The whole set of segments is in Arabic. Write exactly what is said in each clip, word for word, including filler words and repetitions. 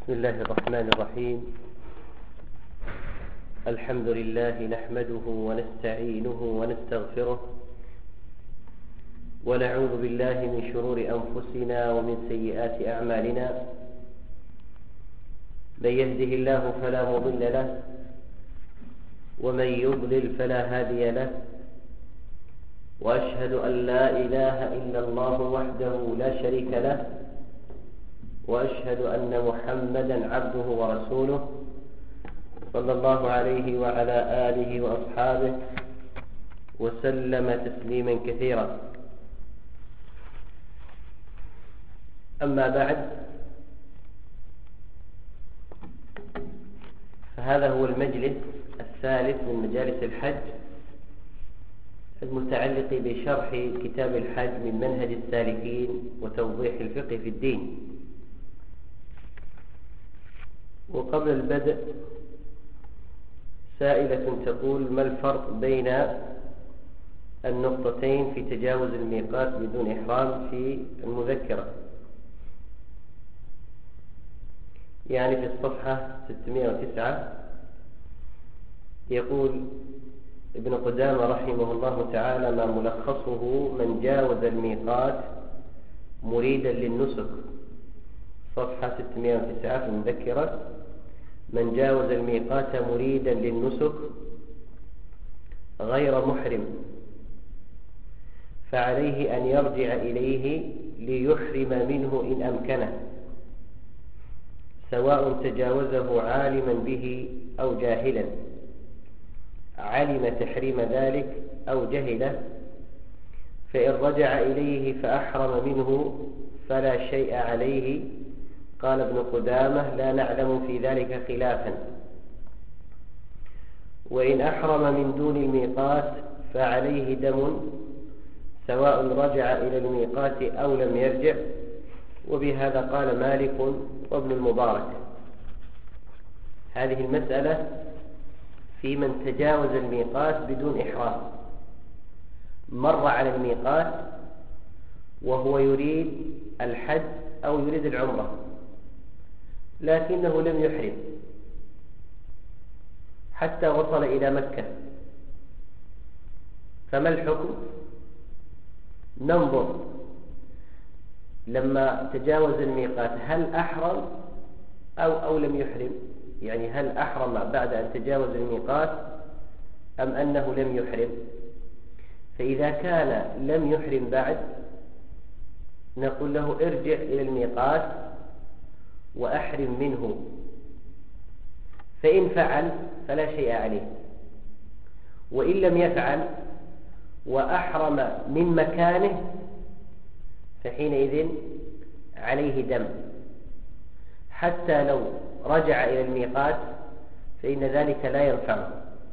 بسم الله الرحمن الرحيم. الحمد لله نحمده ونستعينه ونستغفره ونعوذ بالله من شرور أنفسنا ومن سيئات أعمالنا. من يهده الله فلا مضل له ومن يضلل فلا هادي له، وأشهد أن لا إله إلا الله وحده لا شريك له، وأشهد أن محمدا عبده ورسوله صلى الله عليه وعلى آله وأصحابه وسلم تسليما كثيرا. أما بعد، فهذا هو المجلس الثالث من مجالس الحج المتعلق بشرح كتاب الحج من منهج السالكين وتوضيح الفقه في الدين. وقبل البدء سائلة تقول: ما الفرق بين النقطتين في تجاوز الميقات بدون إحرام في المذكرة؟ يعني في الصفحة ستمائة وتسعة يقول ابن قدامة رحمه الله تعالى: ما ملخصه من جاوز الميقات مريدا للنسك. صفحة ستمائة وتسعة في المذكرة: من جاوز الميقات مريدا للنسك غير محرم فعليه أن يرجع إليه ليحرم منه إن أمكنه، سواء تجاوزه عالما به أو جاهلا، علم تحريم ذلك أو جهله، فإن رجع إليه فأحرم منه فلا شيء عليه. قال ابن قدامة: لا نعلم في ذلك خلافا. وإن أحرم من دون الميقات فعليه دم، سواء رجع إلى الميقات أو لم يرجع، وبهذا قال مالك وابن المبارك. هذه المسألة في من تجاوز الميقات بدون إحرام، مر على الميقات وهو يريد الحج أو يريد العمرة لكنه لم يحرم حتى وصل إلى مكة، فما الحكم؟ ننظر لما تجاوز الميقات هل أحرم أو, أو لم يحرم، يعني هل أحرم بعد أن تجاوز الميقات أم أنه لم يحرم. فإذا كان لم يحرم بعد نقول له: ارجع إلى الميقات وأحرم منه. فإن فعل فلا شيء عليه، وإن لم يفعل وأحرم من مكانه فحينئذ عليه دم، حتى لو رجع إلى الميقات فإن ذلك لا ينفعه.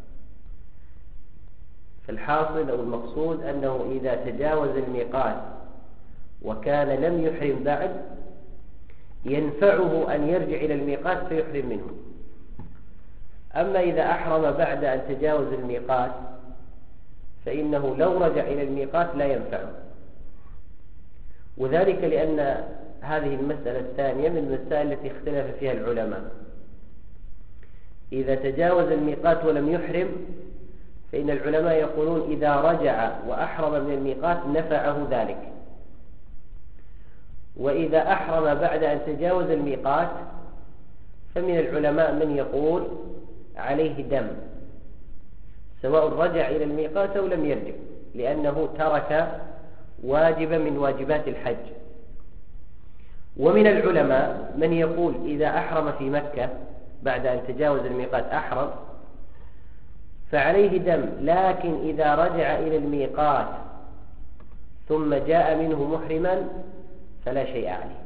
فالحاصل أو المقصود أنه إذا تجاوز الميقات وكان لم يحرم بعد ينفعه أن يرجع إلى الميقات فيحرم منه. أما إذا أحرم بعد أن تجاوز الميقات فإنه لو رجع إلى الميقات لا ينفعه، وذلك لأن هذه المسألة الثانية من المسائل التي اختلف فيها العلماء. إذا تجاوز الميقات ولم يحرم فإن العلماء يقولون إذا رجع وأحرم من الميقات نفعه ذلك، وإذا أحرم بعد أن تجاوز الميقات فمن العلماء من يقول عليه دم، سواء رجع إلى الميقات أو لم يرجع، لأنه ترك واجبا من واجبات الحج. ومن العلماء من يقول إذا أحرم في مكة بعد أن تجاوز الميقات أحرم فعليه دم، لكن إذا رجع إلى الميقات ثم جاء منه محرما فلا شيء عليه.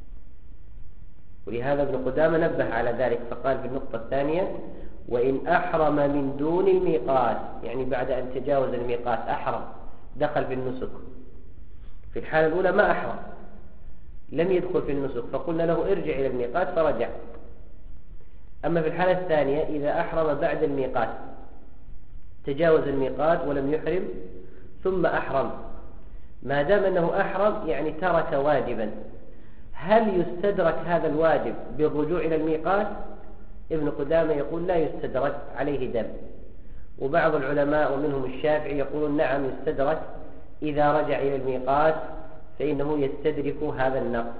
ولهذا ابن قدامة نبه على ذلك فقال في النقطة الثانية: وإن أحرم من دون الميقات، يعني بعد أن تجاوز الميقات أحرم، دخل في النسك. في الحالة الأولى ما أحرم، لم يدخل في النسك، فقلنا له ارجع إلى الميقات فرجع. أما في الحالة الثانية إذا أحرم بعد الميقات، تجاوز الميقات ولم يحرم ثم أحرم، ما دام أنه أحرم يعني ترك واجبا، هل يستدرك هذا الواجب بالرجوع إلى الميقات؟ ابن قدامة يقول لا يستدرك، عليه دم. وبعض العلماء ومنهم الشافعي يقولون نعم يستدرك إذا رجع إلى الميقات فإنه يستدرك هذا النقص.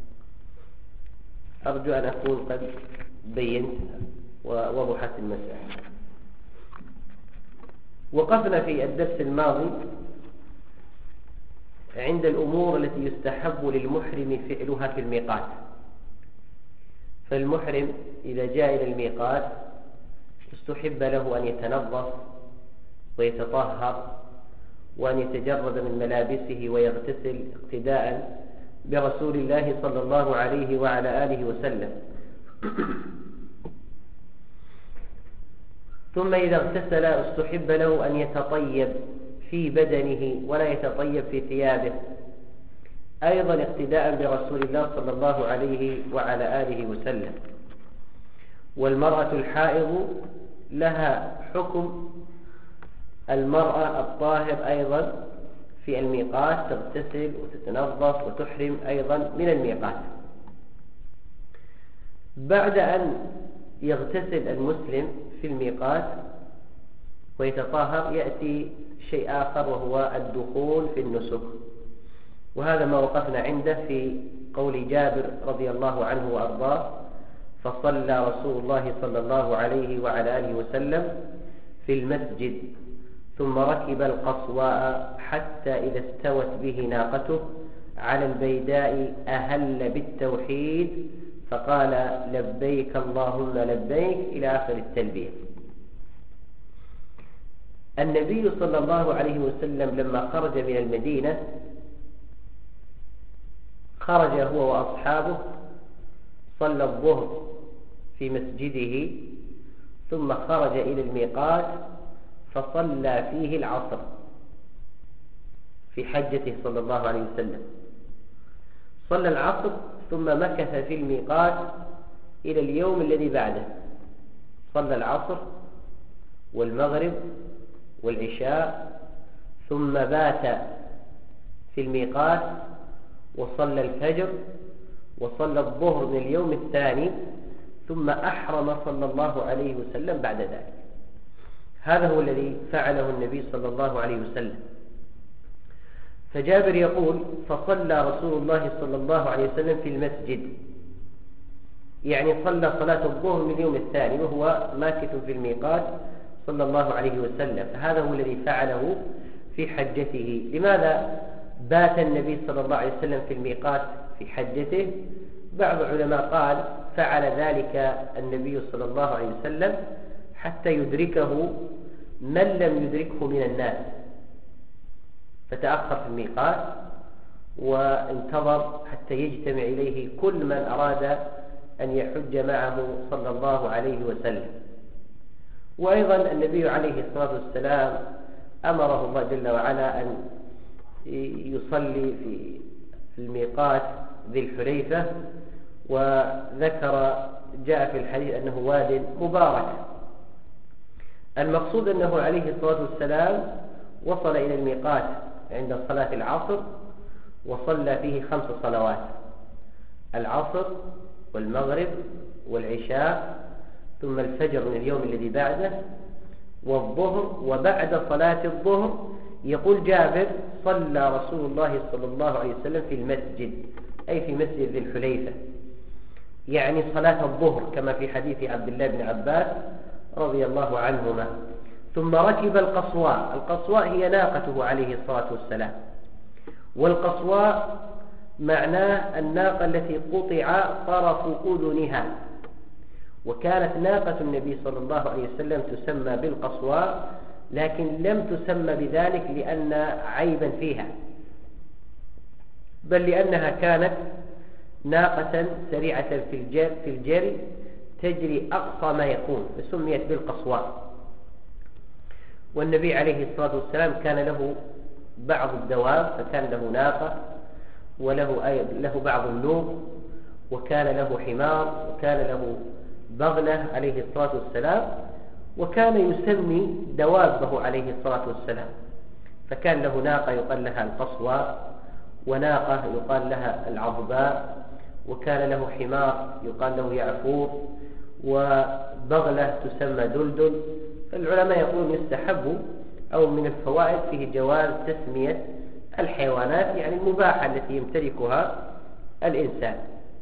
أرجو أن أكون قد بينت ووضحت المسألة. وقفنا في الدرس الماضي عند الأمور التي يستحب للمحرم فعلها في الميقات. فالمحرم إذا جاء إلى الميقات استحب له أن يتنظف ويتطهر وأن يتجرد من ملابسه ويغتسل اقتداء برسول الله صلى الله عليه وعلى آله وسلم. ثم إذا اغتسل استحب له أن يتطيب في بدنه ولا يتطيب في ثيابه، أيضا اقتداء برسول الله صلى الله عليه وعلى آله وسلم. والمرأة الحائض لها حكم المرأة الطاهر أيضا في الميقات، تغتسل وتتنظف وتحرم أيضا من الميقات. بعد أن يغتسل المسلم في الميقات ويتطهر يأتي شيء آخر وهو الدخول في النسك، وهذا ما وقفنا عنده في قول جابر رضي الله عنه وأرضاه: فصلى رسول الله صلى الله عليه وعلى آله وسلم في المسجد ثم ركب القصواء حتى إذا استوت به ناقته على البيداء أهل بالتوحيد فقال: لبيك اللهم لبيك، إلى آخر التلبية. النبي صلى الله عليه وسلم لما خرج من المدينة خرج هو وأصحابه، صلى الظهر في مسجده ثم خرج إلى الميقات فصلى فيه العصر في حجته صلى الله عليه وسلم. صلى العصر ثم مكث في الميقات إلى اليوم الذي بعده، صلى العصر والمغرب والعشاء ثم بات في الميقات وصلى الفجر وصلى الظهر من اليوم الثاني ثم أحرم صلى الله عليه وسلم بعد ذلك. هذا هو الذي فعله النبي صلى الله عليه وسلم. فجابر يقول: فصلى رسول الله صلى الله عليه وسلم في المسجد، يعني صلى صلاة الظهر من اليوم الثاني وهو ماكث في الميقات صلى الله عليه وسلم. هذا هو الذي فعله في حجته. لماذا بات النبي صلى الله عليه وسلم في الميقات في حجته؟ بعض العلماء قال فعل ذلك النبي صلى الله عليه وسلم حتى يدركه من لم يدركه من الناس، فتأخر في الميقات وانتظر حتى يجتمع إليه كل من أراد أن يحج معه صلى الله عليه وسلم. وأيضا النبي عليه الصلاة والسلام أمره الله جل وعلا أن يصلي في الميقات ذي الحليفة، وذكر جاء في الحديث أنه واد مبارك. المقصود أنه عليه الصلاة والسلام وصل إلى الميقات عند صلاة العصر وصلى فيه خمس صلوات: العصر والمغرب والعشاء ثم الفجر من اليوم الذي بعده والظهر. وبعد صلاة الظهر يقول جابر: صلى رسول الله صلى الله عليه وسلم في المسجد، أي في مسجد ذي الحليفة، يعني صلاة الظهر كما في حديث عبد الله بن عباس رضي الله عنهما. ثم ركب القصواء. القصواء هي ناقته عليه الصلاة والسلام، والقصواء معناه الناقة التي قطع طرف أذنها، وكانت ناقة النبي صلى الله عليه وسلم تسمى بالقصواء، لكن لم تسمى بذلك لأن عيبا فيها، بل لأنها كانت ناقة سريعة في الجري, في الجري تجري أقصى ما يكون، فسميت بالقصواء. والنبي عليه الصلاة والسلام كان له بعض الدواب، فكان له ناقة وله أي له بعض النوق، وكان له حمار، وكان له بغلة عليه الصلاة والسلام، وكان يسمي دوابه عليه الصلاة والسلام. فكان له ناقة يقال لها القصواء، وناقة يقال لها العضباء، وكان له حمار يقال له يعفور، وبغلة تسمى دلدل. العلماء يقولون يستحب أو من الفوائد فيه جواز تسمية الحيوانات، يعني المباحة التي يمتلكها الإنسان.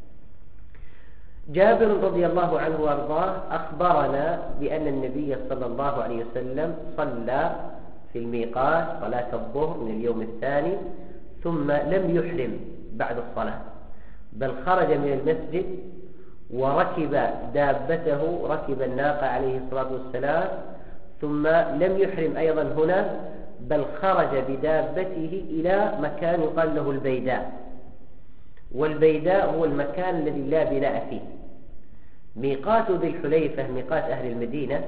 جابر رضي الله عنه وارضاه أخبرنا بأن النبي صلى الله عليه وسلم صلى في الميقات صلاة الظهر من اليوم الثاني، ثم لم يحرم بعد الصلاة، بل خرج من المسجد وركب دابته، ركب الناقة عليه الصلاة والسلام، ثم لم يحرم أيضا هنا، بل خرج بدابته إلى مكان يقال له البيداء. والبيداء هو المكان الذي لا بناء فيه. ميقات ذي الحليفة، ميقات أهل المدينة،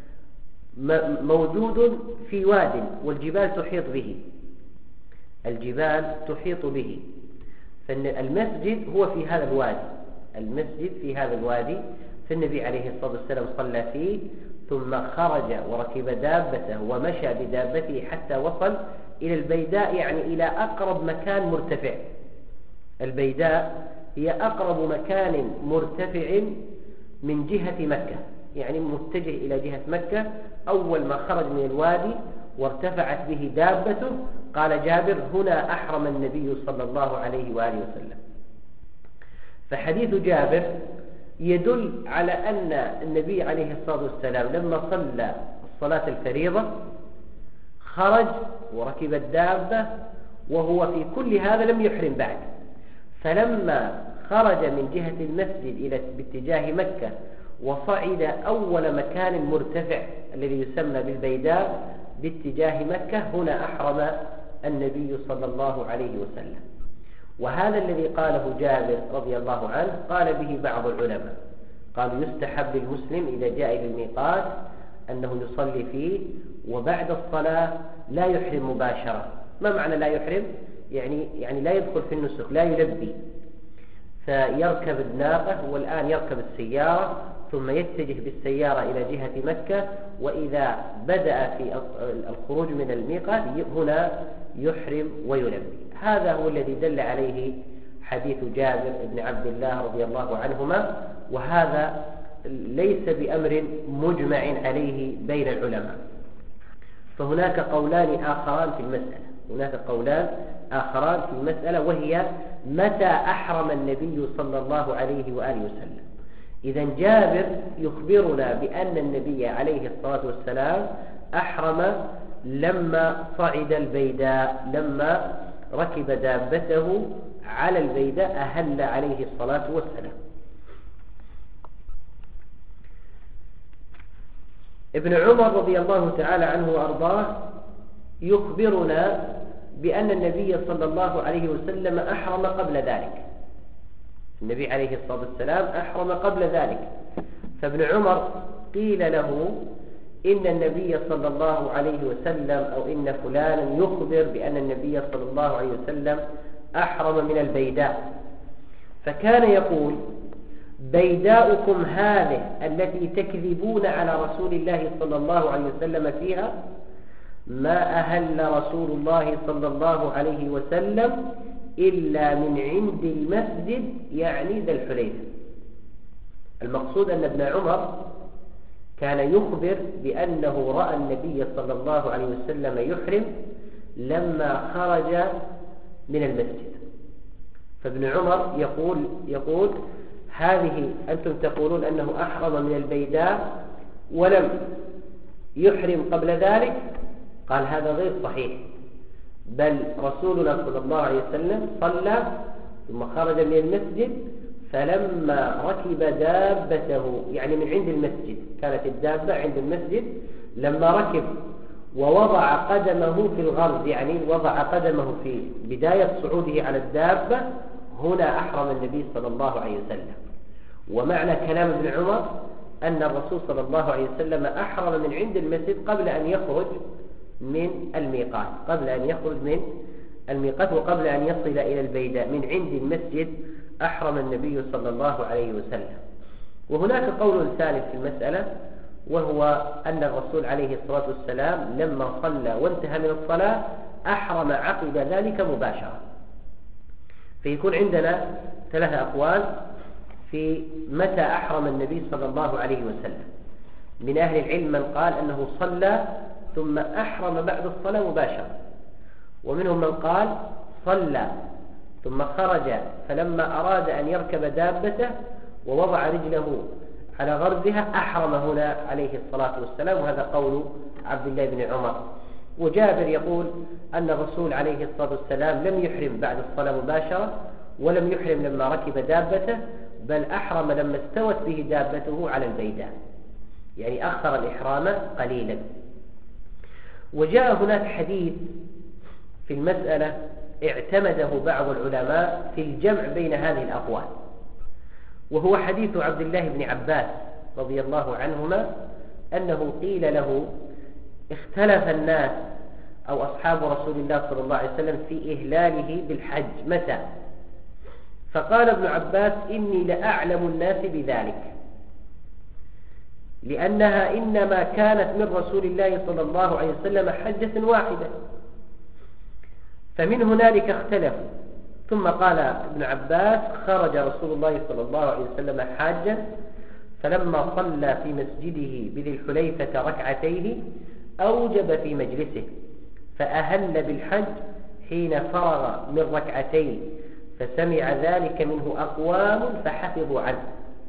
موجود في واد والجبال تحيط به، الجبال تحيط به، فالمسجد هو في هذا الوادي، المسجد في هذا الوادي، فالنبي عليه الصلاة والسلام صلى فيه، ثم خرج وركب دابته ومشى بدابته حتى وصل إلى البيداء، يعني إلى أقرب مكان مرتفع. البيداء هي أقرب مكان مرتفع من جهة مكة، يعني متجه إلى جهة مكة. أول ما خرج من الوادي وارتفعت به دابته، قال جابر: هنا أحرم النبي صلى الله عليه وآله وسلم. فحديث جابر يدل على أن النبي عليه الصلاة والسلام لما صلى الصلاة الفريضة خرج وركب الدابة، وهو في كل هذا لم يحرم بعد. فلما خرج من جهة المسجد إلى باتجاه مكة وصعد أول مكان مرتفع الذي يسمى بالبيداء باتجاه مكة، هنا أحرم النبي صلى الله عليه وسلم. وهذا الذي قاله جابر رضي الله عنه قال به بعض العلماء، قالوا يستحب للمسلم إذا جاء إلى الميقات أنه يصلي فيه، وبعد الصلاة لا يحرم مباشرة. ما معنى لا يحرم؟ يعني يعني لا يدخل في النسك، لا يلبي، فيركب الناقة والآن يركب السيارة، ثم يتجه بالسيارة إلى جهة مكة، وإذا بدأ في الخروج من الميقات هنا يحرم ويلبي. هذا هو الذي دل عليه حديث جابر بن عبد الله رضي الله عنهما، وهذا ليس بأمر مجمع عليه بين العلماء. فهناك قولان آخران في المسألة، هناك قولان آخران في المسألة، وهي متى أحرم النبي صلى الله عليه وآله وسلم. إذن جابر يخبرنا بأن النبي عليه الصلاة والسلام أحرم لما صعد البيداء، لما ركب دابته على البيداء أهل عليه الصلاة والسلام. ابن عمر رضي الله تعالى عنه وأرضاه يخبرنا بأن النبي صلى الله عليه وسلم أحرم قبل ذلك. النبي عليه الصلاة والسلام أحرم قبل ذلك. فابن عمر قيل له إن النبي صلى الله عليه وسلم أو إن فلانا يخبر بأن النبي صلى الله عليه وسلم أحرم من البيداء، فكان يقول: بيداؤكم هذه التي تكذبون على رسول الله صلى الله عليه وسلم فيها، ما أهل رسول الله صلى الله عليه وسلم إلا من عند المسجد، يعني ذا الحليفة. المقصود أن ابن عمر كان يخبر بأنه رأى النبي صلى الله عليه وسلم يحرم لما خرج من المسجد. فابن عمر يقول يقول هذه أنتم تقولون أنه أحرم من البيداء ولم يحرم قبل ذلك. قال: هذا غير صحيح، بل رسولنا صلى الله عليه وسلم صلى ثم خرج من المسجد، فلما ركب دابته، يعني من عند المسجد، كانت الدابة عند المسجد، لما ركب ووضع قدمه في الغرز، يعني وضع قدمه في بداية صعوده على الدابة، هنا أحرم النبي صلى الله عليه وسلم. ومعنى كلام ابن عمر أن الرسول صلى الله عليه وسلم أحرم من عند المسجد قبل أن يخرج من الميقات، قبل أن يخرج من الميقات وقبل أن يصل إلى البيداء، من عند المسجد أحرم النبي صلى الله عليه وسلم. وهناك قول ثالث في المسألة، وهو أن الرسول عليه الصلاة والسلام لما صلى وانتهى من الصلاة أحرم عقب ذلك مباشرة. فيكون عندنا ثلاثة أقوال في متى أحرم النبي صلى الله عليه وسلم. من أهل العلم من قال أنه صلى ثم أحرم بعد الصلاة مباشرة، ومنهم من قال صلى ثم خرج فلما أراد أن يركب دابته ووضع رجله على غرزها أحرم هنا عليه الصلاة والسلام، وهذا قول عبد الله بن عمر. وجابر يقول أن الرسول عليه الصلاة والسلام لم يحرم بعد الصلاة مباشرة، ولم يحرم لما ركب دابته، بل أحرم لما استوت به دابته على البيداء، يعني أخر الإحرام قليلا. وجاء هناك حديث في المسألة اعتمده بعض العلماء في الجمع بين هذه الأقوال، وهو حديث عبد الله بن عباس رضي الله عنهما أنه قيل له اختلف الناس أو أصحاب رسول الله صلى الله عليه وسلم في إهلاله بالحج متى؟ فقال ابن عباس إني لأعلم الناس بذلك، لأنها إنما كانت من رسول الله صلى الله عليه وسلم حجة واحدة، فمن هنالك اختلفوا. ثم قال ابن عباس خرج رسول الله صلى الله عليه وسلم حاجا، فلما صلى في مسجده بذي الحليفة ركعتيه أوجب في مجلسه، فأهل بالحج حين فرغ من ركعتين، فسمع ذلك منه أقوام فحفظوا عنه.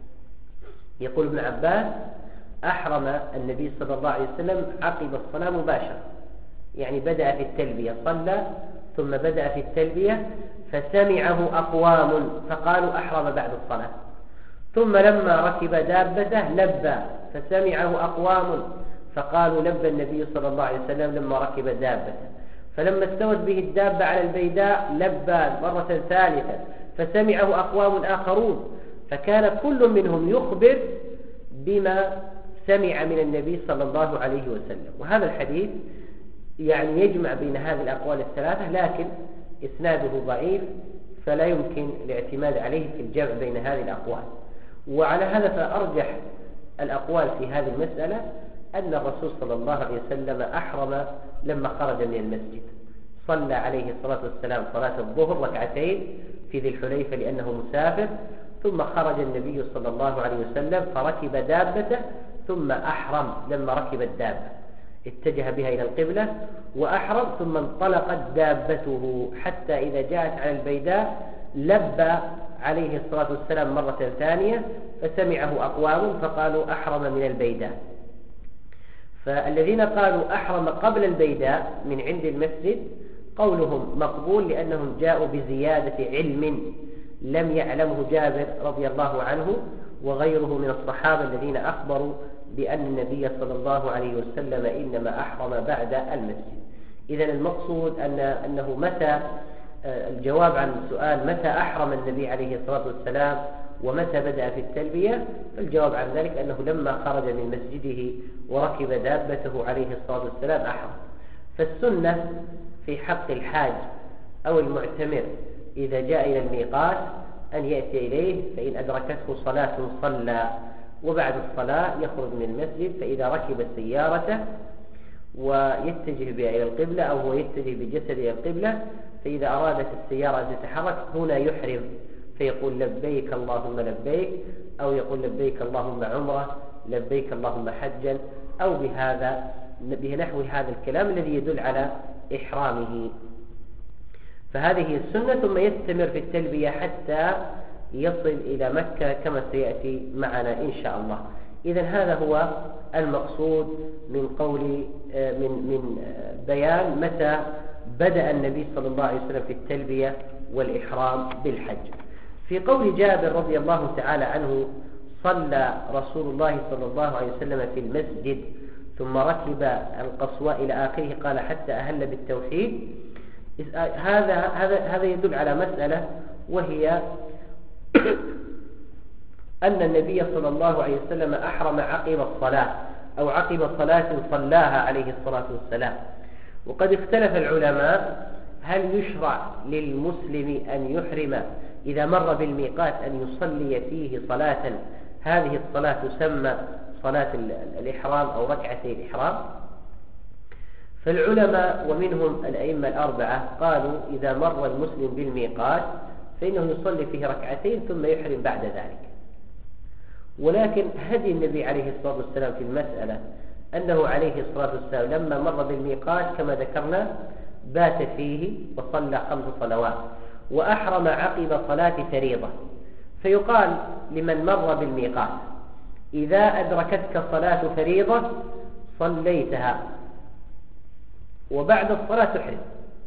يقول ابن عباس أحرم النبي صلى الله عليه وسلم عقب الصلاة مباشرة، يعني بدأ في التلبية، صلى ثم بدأ في التلبية فسمعه أقوام فقالوا أحرم بعد الصلاة، ثم لما ركب دابته لبى فسمعه أقوام فقالوا لبى النبي صلى الله عليه وسلم لما ركب دابته، فلما استوت به الدابة على البيداء لبى مرة ثالثة فسمعه أقوام آخرون، فكان كل منهم يخبر بما سمع من النبي صلى الله عليه وسلم. وهذا الحديث يعني يجمع بين هذه الأقوال الثلاثة، لكن إسناده ضعيف فلا يمكن الاعتماد عليه في الجمع بين هذه الأقوال. وعلى هذا فأرجح الأقوال في هذه المسألة أن الرسول صلى الله عليه وسلم أحرم لما خرج من المسجد، صلى عليه الصلاة والسلام صلاة الظهر ركعتين في ذي الحليفة لأنه مسافر، ثم خرج النبي صلى الله عليه وسلم فركب دابته ثم أحرم لما ركب الدابة، اتجه بها إلى القبلة وأحرم، ثم انطلقت دابته حتى إذا جاءت على البيداء لبى عليه الصلاة والسلام مرة ثانية فسمعه أقوام فقالوا أحرم من البيداء. فالذين قالوا أحرم قبل البيداء من عند المسجد قولهم مقبول، لأنهم جاءوا بزيادة علم لم يعلمه جابر رضي الله عنه وغيره من الصحابة الذين أخبروا بأن النبي صلى الله عليه وسلم إنما أحرم بعد المسجد. إذن المقصود أن أنه متى الجواب عن السؤال متى أحرم النبي عليه الصلاة والسلام ومتى بدأ في التلبية، فالجواب عن ذلك أنه لما خرج من مسجده وركب دابته عليه الصلاة والسلام أحرم. فالسنة في حق الحاج أو المعتمر إذا جاء إلى الميقات أن يأتي إليه، فإن أدركته صلاة صلى، وبعد الصلاة يخرج من المسجد، فإذا ركب سيارته ويتجه بها إلى القبلة أو هو يتجه بجسده إلى القبلة، فإذا أرادت السيارة أن تتحرك هنا يحرم فيقول لبيك اللهم لبيك، أو يقول لبيك اللهم عمرة، لبيك اللهم حجا، أو بهذا بنحو هذا الكلام الذي يدل على إحرامه. فهذه هي السنة، ثم يستمر في التلبية حتى يصل إلى مكة كما سيأتي معنا إن شاء الله. إذن هذا هو المقصود من قول من من بيان متى بدأ النبي صلى الله عليه وسلم في التلبية والإحرام بالحج. في قول جابر رضي الله تعالى عنه صلى رسول الله صلى الله عليه وسلم في المسجد ثم ركب القصواء إلى آخره قال حتى أهل بالتوحيد، هذا هذا هذا يدل على مسألة، وهي أن النبي صلى الله عليه وسلم أحرم عقب الصلاة أو عقب صلاة صلاها عليه الصلاة والسلام. وقد اختلف العلماء هل يشرع للمسلم أن يحرم إذا مر بالميقات أن يصلي فيه صلاة هذه الصلاة تسمى صلاة الإحرام أو ركعتي الإحرام. فالعلماء ومنهم الأئمة الأربعة قالوا إذا مر المسلم بالميقات فإنه يصلي فيه ركعتين ثم يحرم بعد ذلك. ولكن هدي النبي عليه الصلاة والسلام في المسألة أنه عليه الصلاة والسلام لما مر بالميقات كما ذكرنا بات فيه وصلى خمس صلوات وأحرم عقب صلاة فريضة. فيقال لمن مر بالميقات إذا أدركتك صلاة فريضة صليتها وبعد الصلاة تحرم،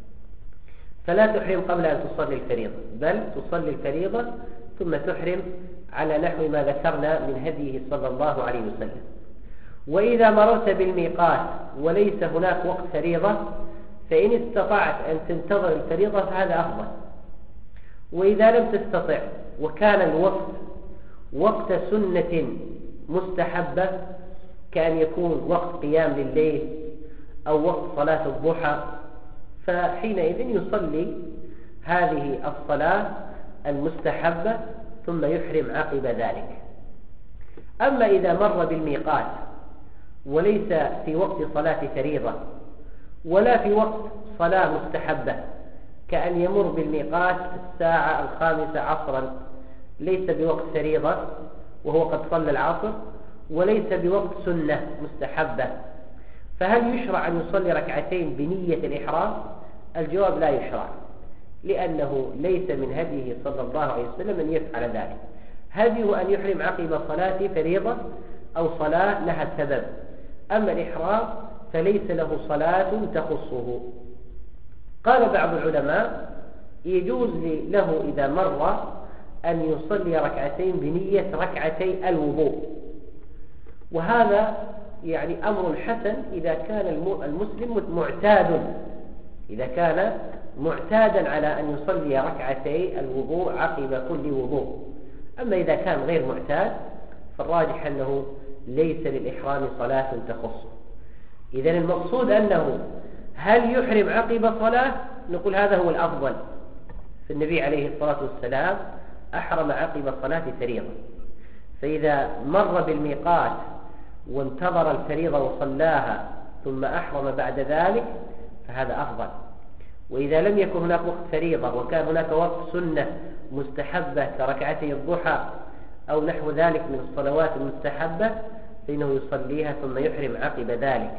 فلا تحرم قبل أن تصلي الفريضة، بل تصلي الفريضة ثم تحرم على نحو ما ذكرنا من هديه صلى الله عليه وسلم. وإذا مررت بالميقات وليس هناك وقت فريضة فإن استطعت أن تنتظر الفريضة فهذا أفضل. وإذا لم تستطع وكان الوقت وقت سنة مستحبة كأن يكون وقت قيام لليل أو وقت صلاة الضحى، فحينئذ يصلي هذه الصلاة المستحبة ثم يحرم عقب ذلك. أما إذا مر بالميقات وليس في وقت صلاة فريضة ولا في وقت صلاة مستحبة، كأن يمر بالميقات الساعة الخامسة عصرا ليس بوقت فريضة وهو قد صلى العصر وليس بوقت سنة مستحبة، فهل يشرع أن يصلي ركعتين بنية الإحرام؟ الجواب لا يشرع، لأنه ليس من هديه صلى الله عليه وسلم أن يفعل ذلك. هديه أن يحرم عقب صلاة فريضة أو صلاة لها سبب، أما الإحرام فليس له صلاة تخصه. قال بعض العلماء يجوز له إذا مر أن يصلي ركعتين بنية ركعتي الوضوء، وهذا يعني أمر حسن إذا كان المسلم معتاد إذا كان معتادا على أن يصلي ركعتي الوضوء عقب كل وضوء. أما إذا كان غير معتاد فالراجح أنه ليس للإحرام صلاة تخصه. إذن المقصود أنه هل يحرم عقب صلاة؟ نقول هذا هو الأفضل. فالنبي عليه الصلاة والسلام أحرم عقب صلاة فريضة، فإذا مر بالميقات وانتظر الفريضة وصلاها ثم أحرم بعد ذلك فهذا أفضل. وإذا لم يكن هناك وقت فريضة وكان هناك وقت سنة مستحبة كركعتي الضحى أو نحو ذلك من الصلوات المستحبة فإنه يصليها ثم يحرم عقب ذلك.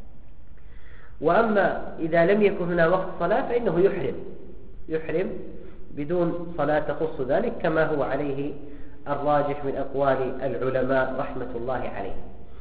وأما إذا لم يكن هنا وقت صلاة فإنه يحرم يحرم بدون صلاة تخص ذلك، كما هو عليه الراجح من أقوال العلماء رحمة الله عليه.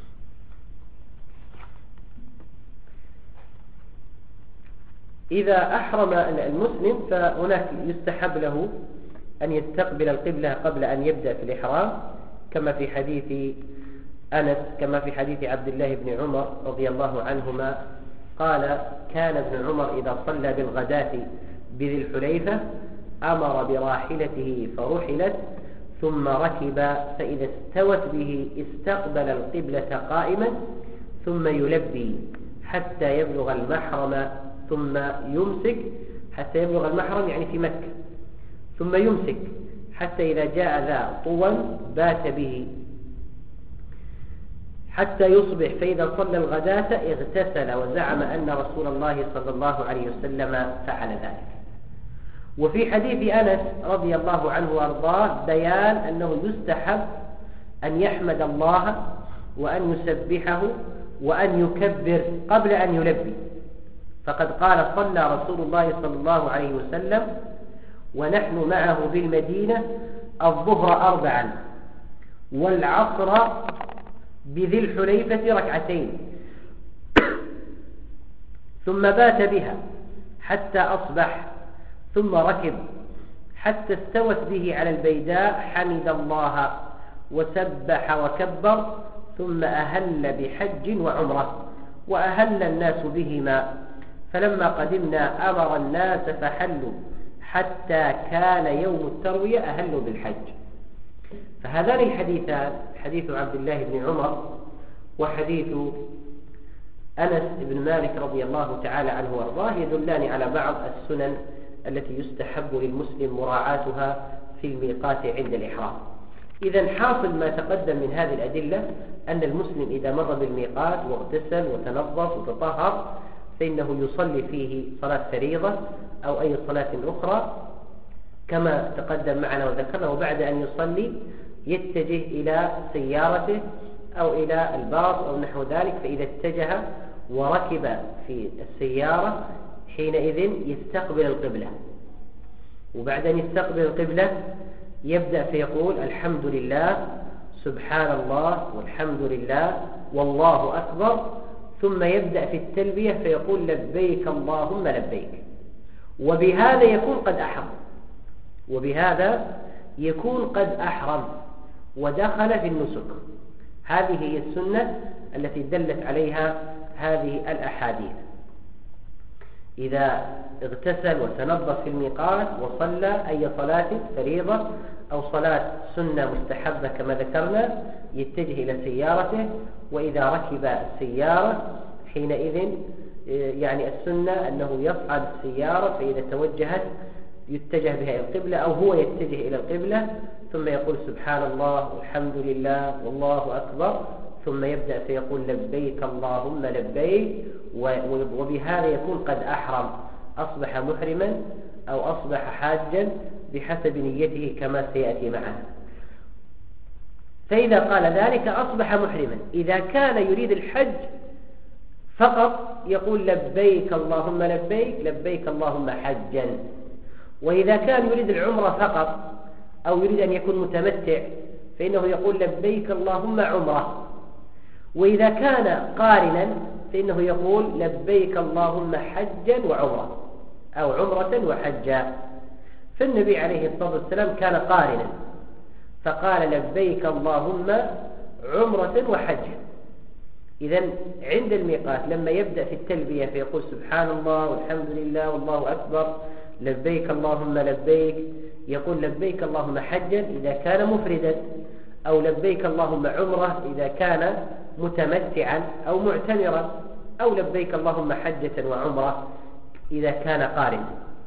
إذا أحرم المسلم فهناك يستحب له أن يستقبل القبلة قبل أن يبدأ في الإحرام، كما في حديث أنس كما في حديث عبد الله بن عمر رضي الله عنهما قال: كان ابن عمر إذا صلى بالغداة بذي الحليفة أمر براحلته فرحلت ثم ركب، فإذا استوت به استقبل القبلة قائما ثم يلبي حتى يبلغ المحرم ثم يمسك حتى يبلغ المحرم يعني في مكة، ثم يمسك حتى إذا جاء ذا طوى بات به حتى يصبح، فإذا صلى الغداة اغتسل وزعم أن رسول الله صلى الله عليه وسلم فعل ذلك. وفي حديث أنس رضي الله عنه وأرضاه بيان أنه يستحب أن يحمد الله وأن يسبحه وأن يكبر قبل أن يلبي، فقد قال: صلى رسول الله صلى الله عليه وسلم ونحن معه بالمدينة الظهر أربعا والعصر بذي الحليفة ركعتين ثم بات بها حتى أصبح ثم ركب حتى استوت به على البيداء حمد الله وسبح وكبر ثم أهل بحج وعمرة وأهل الناس بهما، فلما قدمنا أمر الناس فحلوا حتى كان يوم التروية أهلوا بالحج. فهذان الحديثان حديث عبد الله بن عمر وحديث أنس بن مالك رضي الله تعالى عنه وارضاه يدلان على بعض السنن التي يستحب للمسلم مراعاتها في الميقات عند الإحرام. إذن حاصل ما تقدم من هذه الأدلة أن المسلم إذا مر بالميقات واغتسل وتنظف وتطهر فإنه يصلي فيه صلاة فريضة أو أي صلاة أخرى كما تقدم معنا وذكرنا، وبعد أن يصلي يتجه إلى سيارته أو إلى الباص أو نحو ذلك، فإذا اتجه وركب في السيارة حينئذ يستقبل القبلة، وبعد أن يستقبل القبلة يبدأ فيقول الحمد لله سبحان الله والحمد لله والله أكبر، ثم يبدأ في التلبية فيقول لبيك اللهم لبيك، وبهذا يكون قد أحرم وبهذا يكون قد أحرم ودخل في النسك. هذه هي السنة التي دلت عليها هذه الأحاديث. إذا اغتسل وتنظف في الميقات وصلى أي صلاة فريضة أو صلاة سنة مستحبة كما ذكرنا يتجه إلى سيارته، وإذا ركب السيارة حينئذ يعني السنة أنه يصعد السيارة، فإذا توجهت يتجه بها إلى القبلة أو هو يتجه إلى القبلة، ثم يقول سبحان الله والحمد لله والله أكبر، ثم يبدأ فيقول لبيك اللهم لبيك، وبهذا يكون قد أحرم، أصبح محرما أو أصبح حاجا بحسب نيته كما سيأتي معنا. فإذا قال ذلك أصبح محرما. إذا كان يريد الحج فقط يقول لبيك اللهم لبيك لبيك اللهم حجا، وإذا كان يريد العمرة فقط أو يريد أن يكون متمتع فإنه يقول لبيك اللهم عمرة، وإذا كان قارنا فإنه يقول لبيك اللهم حجا وعمرة أو عمرة وحجا. فالنبي عليه الصلاة والسلام كان قارنا فقال لبيك اللهم عمرة وحجا. إذن عند الميقات لما يبدأ في التلبية فيقول سبحان الله والحمد لله والله أكبر لبيك اللهم لبيك، يقول لبيك اللهم حجا إذا كان مفردا، أو لبيك اللهم عمرة إذا كان متمتعا أو معتمرا، أو لبيك اللهم حجة وعمرة إذا كان قارن.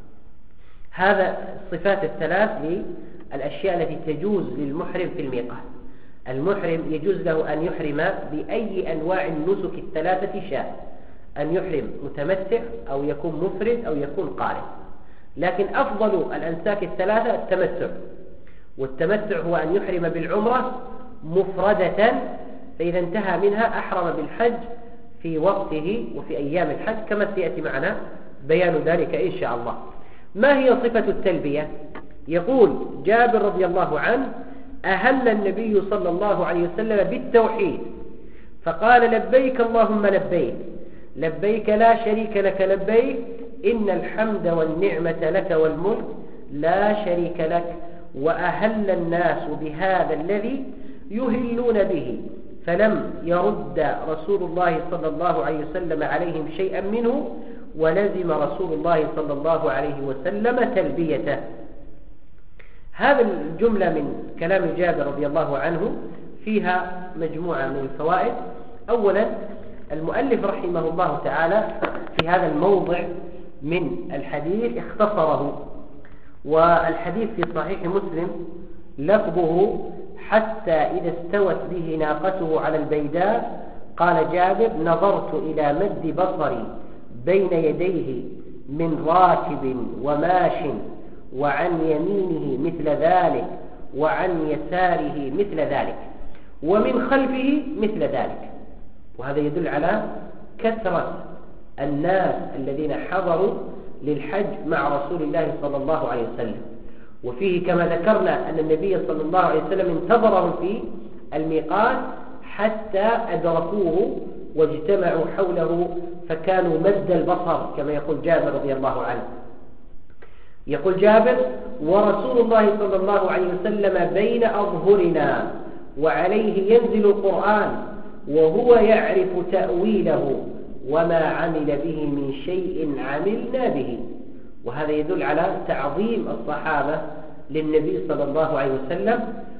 هذا الصفات الثلاث للأشياء التي تجوز للمحرم في الميقات. المحرم يجوز له أن يحرم بأي أنواع النسك الثلاثة شاء، أن يحرم متمتع أو يكون مفرد أو يكون قارن، لكن أفضل الأنساك الثلاثة التمتع، والتمتع هو أن يحرم بالعمرة مفردة، فإذا انتهى منها أحرم بالحج في وقته وفي أيام الحج كما سيأتي معنا بيان ذلك إن شاء الله. ما هي صفة التلبية؟ يقول جابر رضي الله عنه أهل النبي صلى الله عليه وسلم بالتوحيد فقال لبيك اللهم لبيك لبيك لا شريك لك لبيك إن الحمد والنعمة لك والملك لا شريك لك، وأهل الناس بهذا الذي يهلون به فلم يرد رسول الله صلى الله عليه وسلم عليهم شيئا منه، ولزم رسول الله صلى الله عليه وسلم تلبيته. هذا الجملة من كلام جابر رضي الله عنه فيها مجموعة من الفوائد. أولا المؤلف رحمه الله تعالى في هذا الموضع من الحديث اختصره، والحديث في صحيح مسلم لفظه حتى إذا استوت به ناقته على البيداء قال جابر نظرت إلى مد بصري بين يديه من راكب وماش وعن يمينه مثل ذلك وعن يساره مثل ذلك ومن خلفه مثل ذلك. وهذا يدل على كثرة الناس الذين حضروا للحج مع رسول الله صلى الله عليه وسلم. وفيه كما ذكرنا أن النبي صلى الله عليه وسلم انتظرهم في الميقات حتى أدركوه واجتمعوا حوله فكانوا مد البصر كما يقول جابر رضي الله عنه. يقول جابر ورسول الله صلى الله عليه وسلم بين أظهرنا وعليه ينزل القرآن وهو يعرف تأويله وما عمل به من شيء عملنا به. وهذا يدل على تعظيم الصحابة للنبي صلى الله عليه وسلم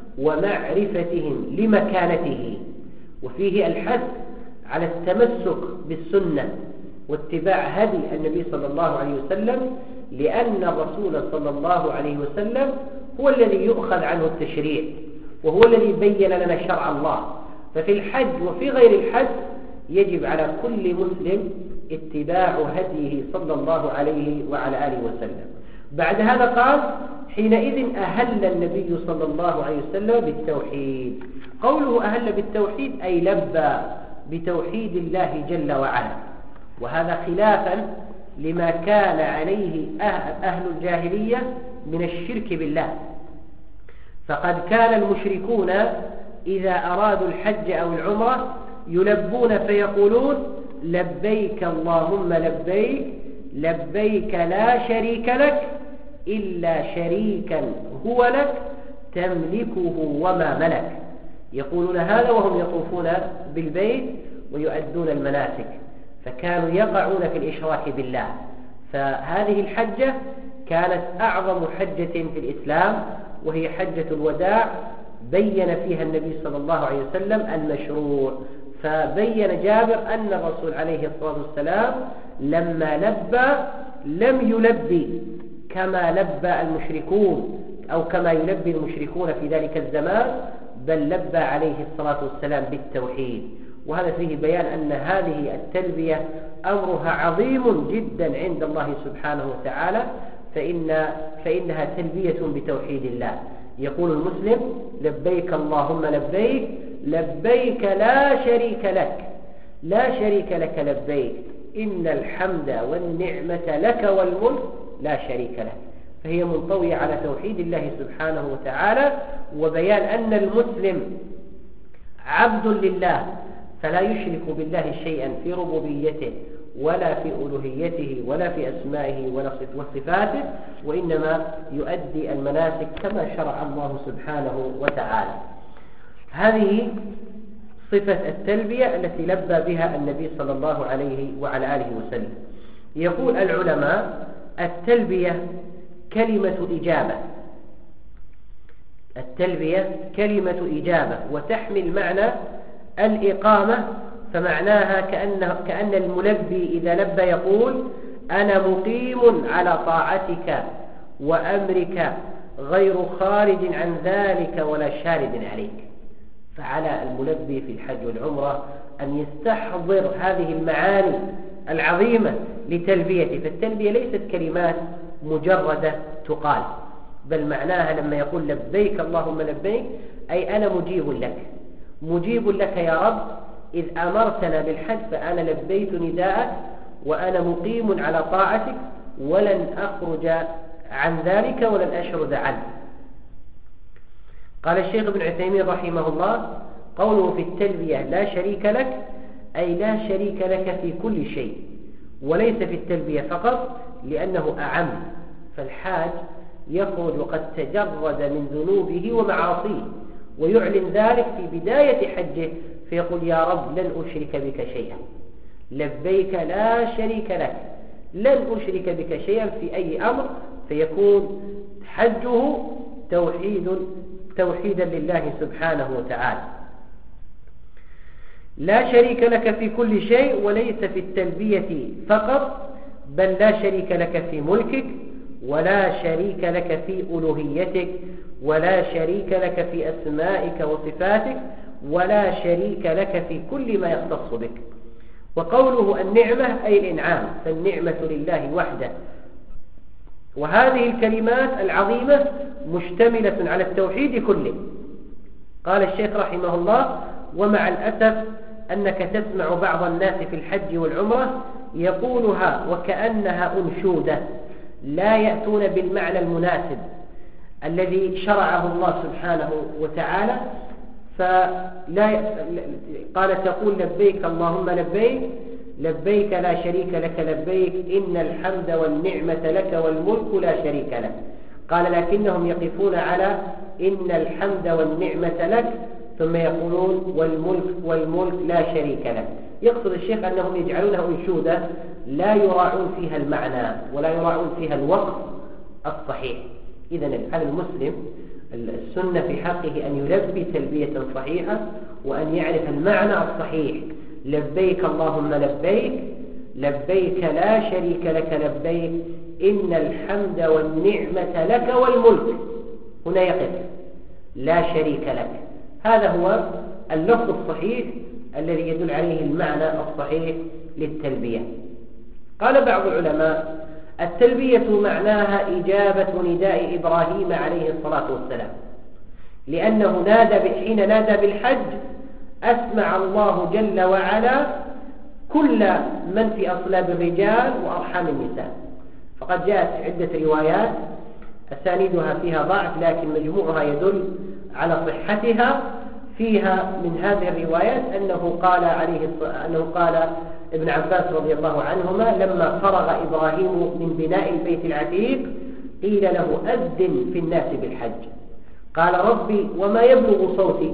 ومعرفتهم لمكانته، وفيه الحث على التمسك بالسنة واتباع هدي النبي صلى الله عليه وسلم، لأن الرسول صلى الله عليه وسلم هو الذي يؤخذ عنه التشريع وهو الذي بين لنا شرع الله. ففي الحج وفي غير الحج يجب على كل مسلم اتباع هديه صلى الله عليه وعلى آله وسلم. بعد هذا قال حينئذ أهل النبي صلى الله عليه وسلم بالتوحيد. قوله أهل بالتوحيد أي لبى بتوحيد الله جل وعلا، وهذا خلافا لما كان عليه أهل الجاهلية من الشرك بالله. فقد كان المشركون إذا أرادوا الحج أو العمرة يلبون فيقولون لبيك اللهم لبيك لبيك لا شريك لك إلا شريكا هو لك تملكه وما ملك. يقولون هذا وهم يطوفون بالبيت ويؤدون المناسك، فكانوا يقعون في الإشراك بالله. فهذه الحجة كانت أعظم حجة في الإسلام، وهي حجة الوداع بين فيها النبي صلى الله عليه وسلم المشروع. فبين جابر أن الرسول عليه الصلاة والسلام لما لبى لم يلبي كما لبى المشركون أو كما يلبي المشركون في ذلك الزمان، بل لبى عليه الصلاة والسلام بالتوحيد. وهذا فيه بيان أن هذه التلبية أمرها عظيم جدا عند الله سبحانه وتعالى، فإن فإنها تلبية بتوحيد الله. يقول المسلم لبيك اللهم لبيك لبيك لا شريك لك لا شريك لك لبيك إن الحمد والنعمة لك والملك لا شريك لك. فهي منطوية على توحيد الله سبحانه وتعالى، وبيان أن المسلم عبد لله فلا يشرك بالله شيئا في ربوبيته ولا في ألوهيته ولا في أسمائه وصفاته، وإنما يؤدي المناسك كما شرع الله سبحانه وتعالى. هذه صفة التلبية التي لبى بها النبي صلى الله عليه وعلى آله وسلم. يقول العلماء التلبية كلمة إجابة التلبية كلمة إجابة وتحمل معنى الإقامة، فمعناها كأن, كأن الملبي إذا لبى يقول أنا مقيم على طاعتك وأمرك غير خارج عن ذلك ولا شارد عليك. فعلى الملبي في الحج والعمرة أن يستحضر هذه المعاني العظيمة لتلبيته. فالتلبية ليست كلمات مجردة تقال، بل معناها لما يقول لبيك اللهم لبيك أي أنا مجيب لك مجيب لك يا رب، إذ أمرتنا بالحج فأنا لبيت نداءك وأنا مقيم على طاعتك ولن أخرج عن ذلك ولن أشرد عنه. قال الشيخ ابن عثيمين رحمه الله قوله في التلبية لا شريك لك أي لا شريك لك في كل شيء، وليس في التلبية فقط لأنه أعم. فالحاج يخرج قد تجرد من ذنوبه ومعاصيه ويعلن ذلك في بداية حجه فيقول يا رب لن أشرك بك شيئا لبيك لا شريك لك لن أشرك بك شيئا في أي أمر، فيكون حجه توحيد توحيدا لله سبحانه وتعالى. لا شريك لك في كل شيء وليس في التلبية فقط، بل لا شريك لك في ملكك ولا شريك لك في ألوهيتك ولا شريك لك في أسمائك وصفاتك ولا شريك لك في كل ما يختص بك. وقوله النعمة أي الإنعام، فالنعمة لله وحده. وهذه الكلمات العظيمة مشتملة على التوحيد كله. قال الشيخ رحمه الله ومع الأسف أنك تسمع بعض الناس في الحج والعمرة يقولها وكأنها أنشودة، لا يأتون بالمعنى المناسب الذي شرعه الله سبحانه وتعالى. فلا ي... قال تقول لبيك اللهم لبيك لبيك لا شريك لك لبيك إن الحمد والنعمة لك والملك لا شريك لك. قال لكنهم يقفون على إن الحمد والنعمة لك ثم يقولون والملك والملك لا شريك لك. يقصد الشيخ أنهم يجعلونها أنشودة لا يراعون فيها المعنى ولا يراعون فيها الوقف الصحيح. إذن على المسلم السنة في حقه أن يلبي تلبية صحيحة وأن يعرف المعنى الصحيح. لبيك اللهم لبيك لبيك لا شريك لك لبيك إن الحمد والنعمة لك والملك. هنا يقف لا شريك لك، هذا هو اللفظ الصحيح الذي يدل عليه المعنى الصحيح للتلبية. قال بعض العلماء التلبية معناها إجابة نداء إبراهيم عليه الصلاة والسلام، لأنه نادى حين نادى بالحج أسمع الله جل وعلا كل من في أصلاب الرجال وأرحام النساء. فقد جاءت عدة روايات أسانيدها فيها ضعف، لكن مجموعها يدل على صحتها. فيها من هذه الروايات أنه قال عليه أنه قال ابن عباس رضي الله عنهما لما فرغ إبراهيم من بناء البيت العتيق قيل له أذن في الناس بالحج، قال ربي وما يبلغ صوتي،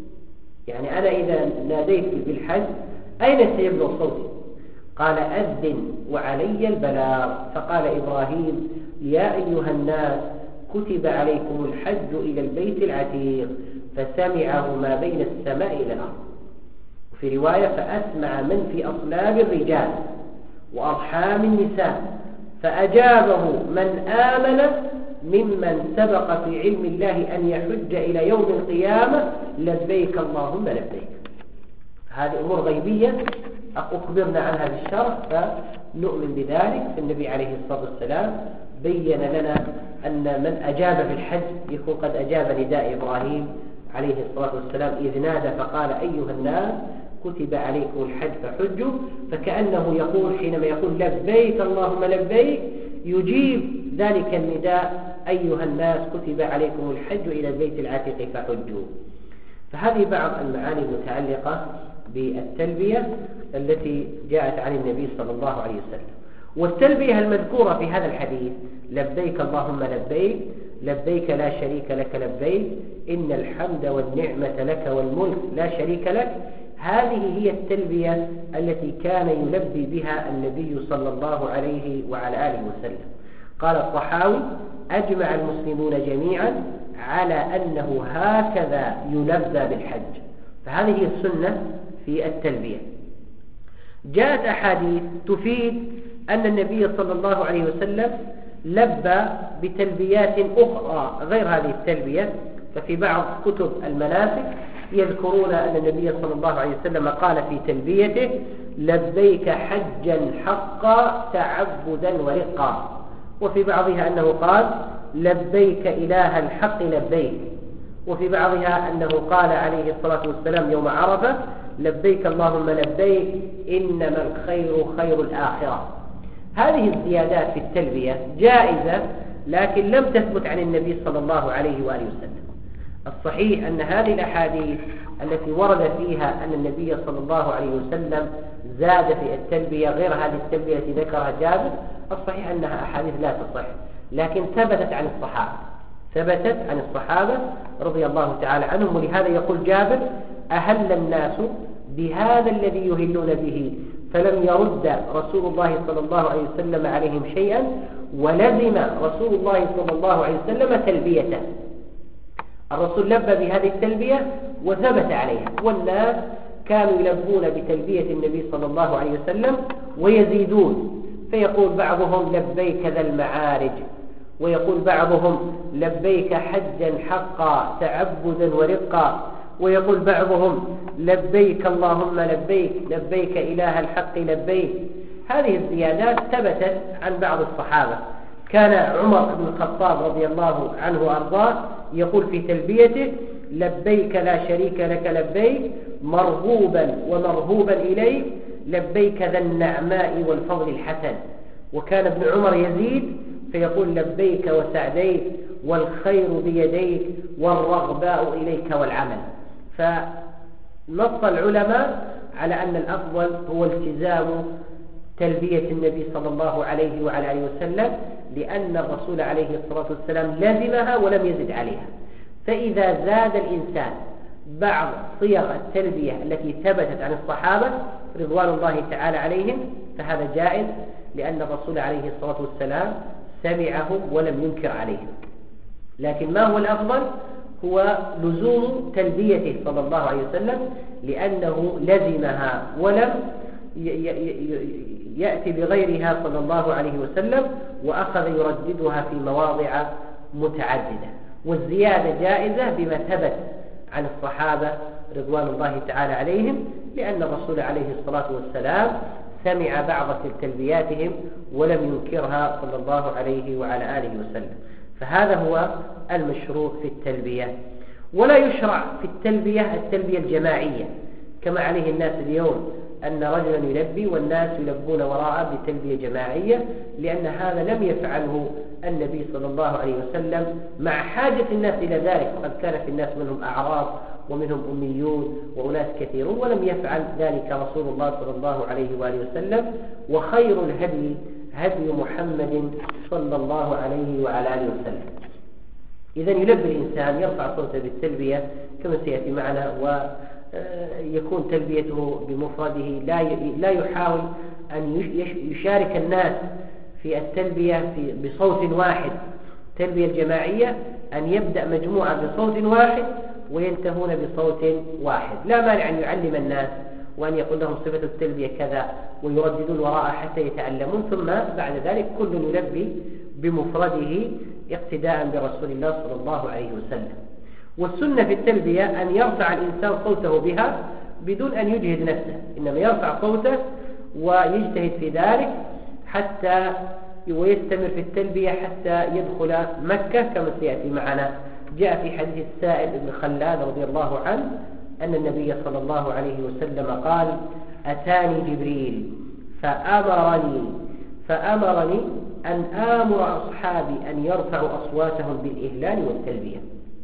يعني أنا إذا ناديت بالحج أين سيبلغ صوتي؟ قال أذن وعلي البلاغ. فقال إبراهيم يا أيها الناس كتب عليكم الحج إلى البيت العتيق، فسمعه ما بين السماء إلى الأرض. وفي رواية فأسمع من في أصلاب الرجال وأرحام النساء، فأجابه من آمن ممن سبق في علم الله أن يحج إلى يوم القيامة لبيك اللهم لبيك. هذه أمور غيبية أخبرنا عنها بالشرع فنؤمن بذلك. النبي عليه الصلاة والسلام بين لنا أن من أجاب في الحج يكون قد أجاب نداء إبراهيم عليه الصلاة والسلام إذ نادى فقال أيها الناس كتب عليكم الحج فحجوا، فكأنه يقول حينما يقول لبيك اللهم لبيك يجيب ذلك النداء أيها الناس كتب عليكم الحج إلى البيت العتيق فحجوا. فهذه بعض المعاني المتعلقة بالتلبية التي جاءت عن النبي صلى الله عليه وسلم. والتلبية المذكورة في هذا الحديث لبيك اللهم لبيك لبيك لا شريك لك لبيك إن الحمد والنعمة لك والملك لا شريك لك، هذه هي التلبية التي كان يلبي بها النبي صلى الله عليه وعلى آله وسلم. قال الطحاوي أجمع المسلمون جميعا على أنه هكذا يلبى بالحج. فهذه هي السنة في التلبية. جاءت أحاديث تفيد أن النبي صلى الله عليه وسلم لبى بتلبيات أخرى غير هذه التلبية. ففي بعض كتب المناسك يذكرون أن النبي صلى الله عليه وسلم قال في تلبيته لبيك حجا حقا تعبدا ورقا، وفي بعضها أنه قال لبيك إله الحق لبيك، وفي بعضها أنه قال عليه الصلاة والسلام يوم عرفة لبيك اللهم لبيك إنما الخير خير الآخرة. هذه الزيادات في التلبية جائزة لكن لم تثبت عن النبي صلى الله عليه وآله وسلم. الصحيح أن هذه الأحاديث التي ورد فيها أن النبي صلى الله عليه وسلم زاد في التلبية غير هذه التلبية التي ذكرها جابر، الصحيح أنها أحاديث لا تصح، لكن ثبتت عن الصحابة ثبتت عن الصحابة رضي الله تعالى عنهم. ولهذا يقول جابر أهل الناس بهذا الذي يهلون به فلم يرد رسول الله صلى الله عليه وسلم عليهم شيئا ولزم رسول الله صلى الله عليه وسلم تلبيته. الرسول لبى بهذه التلبية وثبت عليها، والناس كانوا يلبون بتلبية النبي صلى الله عليه وسلم ويزيدون، فيقول بعضهم لبيك ذا المعارج، ويقول بعضهم لبيك حجا حقا تعبدا ورقا، ويقول بعضهم لبيك اللهم لبيك لبيك إله الحق لبيك. هذه الزيادات ثبتت عن بعض الصحابة. كان عمر بن الخطاب رضي الله عنه وأرضاه يقول في تلبيته لبيك لا شريك لك لبيك مرغوبا ومرهوبا إليك لبيك ذا النعماء والفضل الحسن. وكان ابن عمر يزيد فيقول لبيك وسعديك والخير بيديك والرغباء إليك والعمل. فنص العلماء على أن الأفضل هو التزام تلبية النبي صلى الله عليه وعلى آله وسلم، لأن الرسول عليه الصلاة والسلام لزمها ولم يزد عليها. فإذا زاد الإنسان بعض صيغ التلبية التي ثبتت عن الصحابة رضوان الله تعالى عليهم فهذا جائز، لأن الرسول عليه الصلاة والسلام سمعهم ولم ينكر عليهم. لكن ما هو الأفضل هو لزوم تلبيته صلى الله عليه وسلم، لأنه لزمها ولم يأتي بغيرها صلى الله عليه وسلم، وأخذ يرددها في مواضع متعددة. والزيادة جائزة بما ثبت عن الصحابة رضوان الله تعالى عليهم، لأن الرسول عليه الصلاة والسلام سمع بعض تلبياتهم ولم ينكرها صلى الله عليه وعلى آله وسلم. فهذا هو المشروع في التلبية. ولا يشرع في التلبية التلبية الجماعية كما عليه الناس اليوم، أن رجلا يلبي والناس يلبون وراءه بتلبية جماعية، لأن هذا لم يفعله النبي صلى الله عليه وسلم مع حاجة الناس إلى ذلك. وقد كان في الناس منهم أعراب ومنهم أميون وأناس كثيرون، ولم يفعل ذلك رسول الله صلى الله عليه وآله وسلم. وخير الهدي هدي محمد صلى الله عليه وعلى آله وسلم. إذا يلبي الإنسان، يرفع صوته بالتلبية كما سيأتي معنا، ويكون تلبيته بمفرده، لا يحاول أن يشارك الناس في التلبية بصوت واحد. التلبية الجماعية أن يبدأ مجموعة بصوت واحد وينتهون بصوت واحد. لا مانع أن يعلم الناس وأن يقول لهم صفة التلبية كذا ويرددون وراءه حتى يتعلمون، ثم بعد ذلك كل يلبي بمفرده اقتداء برسول الله صلى الله عليه وسلم. والسنة في التلبية أن يرفع الإنسان صوته بها بدون أن يجهد نفسه، إنما يرفع صوته ويجتهد في ذلك حتى ويستمر في التلبية حتى يدخل مكة كما سيأتي معنا. جاء في حديث السائب بن خلاد رضي الله عنه أن النبي صلى الله عليه وسلم قال: أتاني جبريل فأمرني فأمرني أن آمر أصحابي أن يرفعوا أصواتهم بالإهلال والتلبية.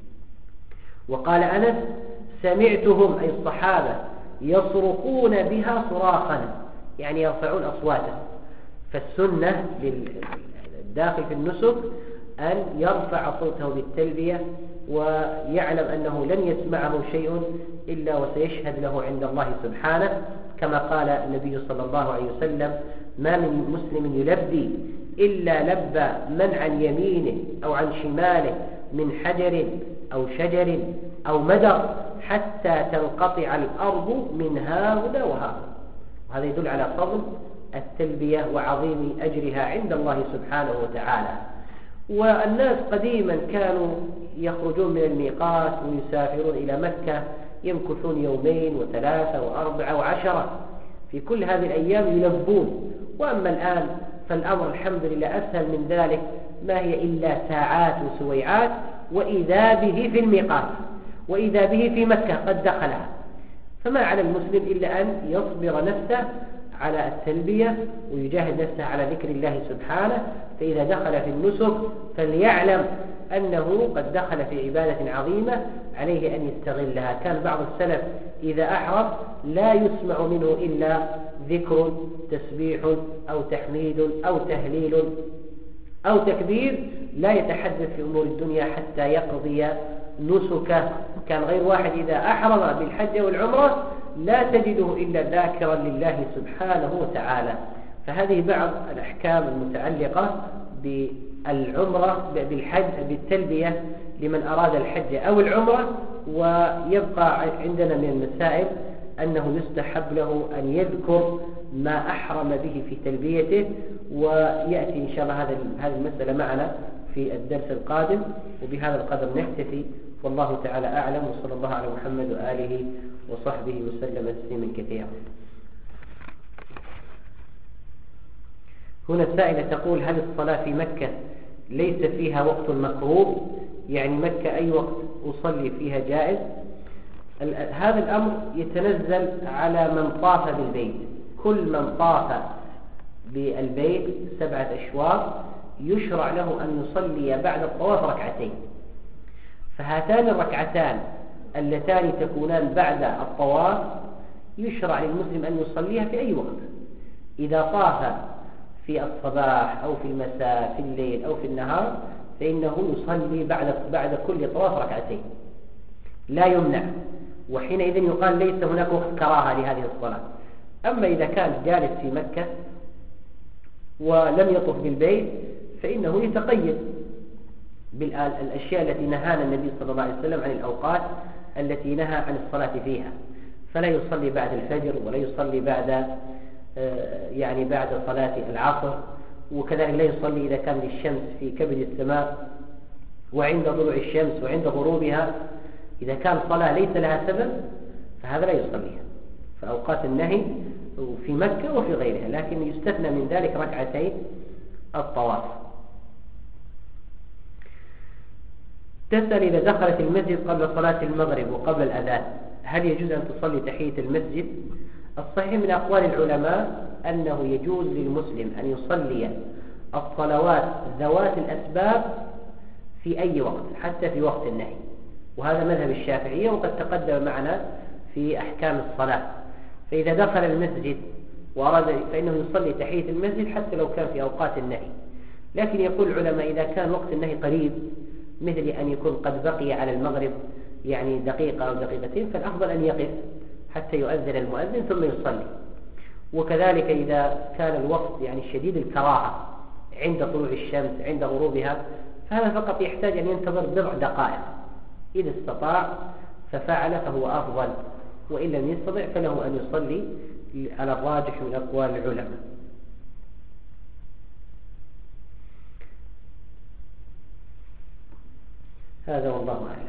وقال أنس: سمعتهم أي الصحابة يصرخون بها صراخا، يعني يرفعون أصواتهم. فالسنة للداخل في النسك أن يرفع صوته بالتلبية ويعلم أنه لن يسمعه شيء إلا وسيشهد له عند الله سبحانه، كما قال النبي صلى الله عليه وسلم: ما من مسلم يلبي إلا لبى من عن يمينه أو عن شماله من حجر أو شجر أو مدر حتى تنقطع الأرض من هاهنا وهاهنا. وهذا يدل على فضل التلبية وعظيم أجرها عند الله سبحانه وتعالى. والناس قديما كانوا يخرجون من الميقات ويسافرون إلى مكة، يمكثون يومين وثلاثة وأربعة وعشرة، في كل هذه الأيام يلبون. وأما الآن فالأمر الحمد لله أسهل من ذلك، ما هي إلا ساعات وسويعات وإذا به في الميقات، وإذا به في مكة قد دخلها. فما على المسلم إلا أن يصبر نفسه على التلبية ويجاهد نفسه على ذكر الله سبحانه. فإذا دخل في النسك فليعلم أنه قد دخل في عبادة عظيمة عليه أن يستغلها. كان بعض السلف إذا أحرم لا يسمع منه إلا ذكر، تسبيح أو تحميد أو تهليل أو تكبير، لا يتحدث في أمور الدنيا حتى يقضي نسكه. كان غير واحد إذا أحرم بالحج والعمرة لا تجده إلا ذاكرا لله سبحانه وتعالى. فهذه بعض الأحكام المتعلقة بالعمرة بالحج بالتلبية لمن أراد الحج أو العمرة. ويبقى عندنا من المسائل أنه يستحب له أن يذكر ما أحرم به في تلبيته، ويأتي إن شاء الله هذه المسألة معنا في الدرس القادم. وبهذا القدر نكتفي، والله تعالى أعلم، وصلى الله على محمد وآله وصحبه وسلم تسليما كثيرا. هنا السائلة تقول: هل الصلاة في مكة ليس فيها وقت مكروه؟ يعني مكة أي وقت أصلي فيها جائز؟ هذا الأمر يتنزل على من طاف بالبيت. كل من طاف بالبيت سبعة أشواط يشرع له أن يصلي بعد الطواف ركعتين. فهاتان الركعتان اللتان تكونان بعد الطواف يشرع للمسلم أن يصليها في أي وقت، إذا طاف في الصباح أو في المساء، في الليل أو في النهار، فإنه يصلي بعد بعد كل طواف ركعتين لا يمنع. وحينئذ يقال ليس هناك وقت كراهة لهذه الصلاة. أما إذا كان جالس في مكة ولم يطف بالبيت فإنه يتقيد بالأشياء التي نهانا النبي صلى الله عليه وسلم عن الأوقات التي نهى عن الصلاة فيها، فلا يصلي بعد الفجر ولا يصلي بعد يعني بعد صلاة العصر، وكذلك لا يصلي إذا كان للشمس في كبد السماء وعند طلوع الشمس وعند غروبها. إذا كان صلاة ليس لها سبب فهذا لا يصليها. فأوقات النهي في مكة وفي غيرها، لكن يستثنى من ذلك ركعتين الطواف. تسأل إذا دخلت المسجد قبل صلاة المغرب وقبل الأذان هل يجوز أن تصلي تحية المسجد؟ الصحيح من أقوال العلماء أنه يجوز للمسلم أن يصلي الصلوات ذوات الأسباب في أي وقت حتى في وقت النهي، وهذا مذهب الشافعية وقد تقدم معنا في أحكام الصلاة. فإذا دخل المسجد وأراد فإنه يصلي تحية المسجد حتى لو كان في أوقات النهي. لكن يقول العلماء إذا كان وقت النهي قريب مثل أن يكون قد بقي على المغرب يعني دقيقة أو دقيقتين فالأفضل أن يقف حتى يؤذن المؤذن ثم يصلي. وكذلك إذا كان الوقت يعني شديد الكراهة عند طلوع الشمس عند غروبها فهذا فقط يحتاج أن ينتظر بضع دقائق، إذا استطاع ففعل فهو أفضل، وإن لم يستطع فله أن يصلي على الراجح من أقوال العلماء. هذا والله أعلم.